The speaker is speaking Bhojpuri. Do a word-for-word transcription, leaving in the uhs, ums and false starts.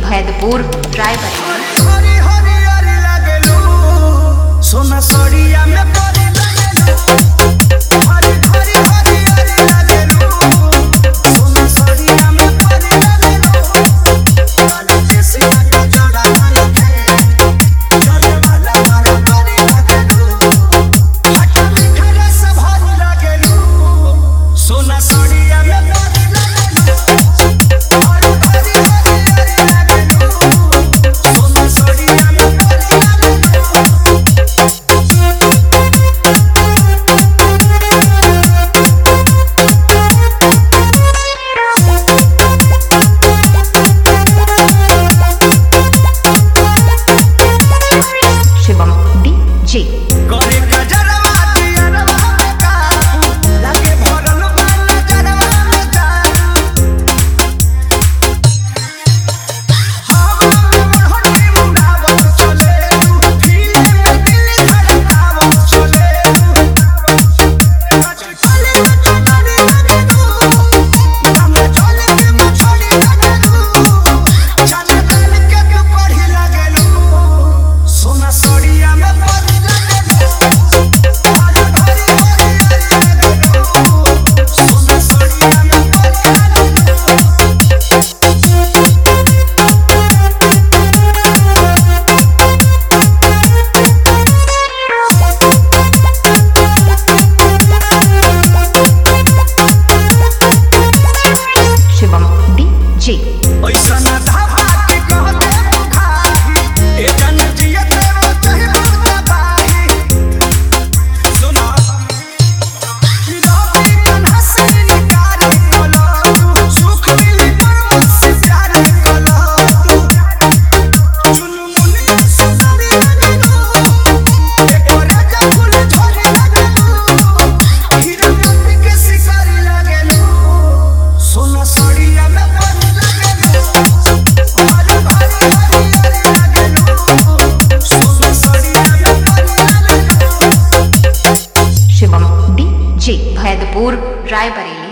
भैदपुर रायबरेली। हरी हरी हरी लागेलू सोना सड़िया में परी लागेलू हरी हरी हरी हरी लागेलू सोना सड़िया में परी लागेलू काला केसिया का जोड़ा मानके चले वाला मारा परी लागेलू हटा मीठा रस भरी लागेलू सोना सड़िया में परी लागेलू हरी हरी हरी हरी लागेलू सोना सड़िया में परी लागेलू। शिवम डीजे करे गजरवा दियरवा में काबू लागे भरल बा नजरवा में जादू हवा में मोहनी मुड़ावत चले तू फीले में दिल धड़कावत चले तू कच चले कच करे लगे तू हम चले के मछली लगे तू चले डाल के तू पढ़ी लगे लू सोना सड़िया में परी लागेलू हरी हरी हरी हरी लागेलू सोना सड़िया में परी लागेलू। शिवम डीजे ऐसा ना धावा के कहते बुखारी ए जन जियत वो चाहे बुझा बाही सुना रवि मन हंसी निकाली कलो तू सुख मिली पर मुझसे प्यार कलो तू चुनमुनी सुंदरी लगे तू एक और राजा फूल झड़ी लगे तू हीरा मोती के शिकारी लगे लू सोना सड़िया में परी लागेलू हरी हरी हरी हरी लागेलू सोना सड़िया में परी लागेलू। शिवम डीजे भैदपुर रायबरेली।